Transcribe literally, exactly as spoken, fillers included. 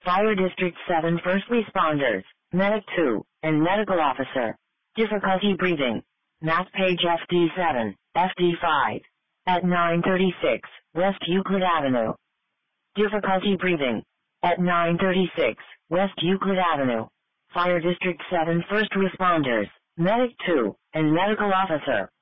Fire District seven First Responders, Medic two, and Medical Officer. Difficulty breathing. Map page F D seven, F D five. At nine thirty-six, West Euclid Avenue. Difficulty breathing. At nine thirty-six, West Euclid Avenue. Fire District seven First Responders, Medic two, and Medical Officer.